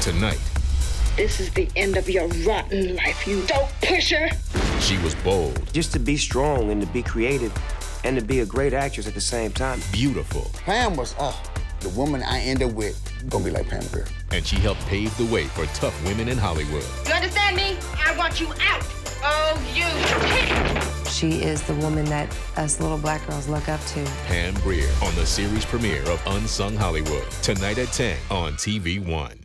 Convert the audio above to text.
Tonight. This is the end of your rotten life, you dope pusher. She was bold. Just to be strong and to be creative and to be a great actress at the same time. Beautiful. Pam was, the woman I ended with, gonna be like Pam Grier. And she helped pave the way for tough women in Hollywood. You understand me? I want you out. Oh, you can't. She is the woman that us little black girls look up to. Pam Grier on the series premiere of Unsung Hollywood. Tonight at 10 on TV1.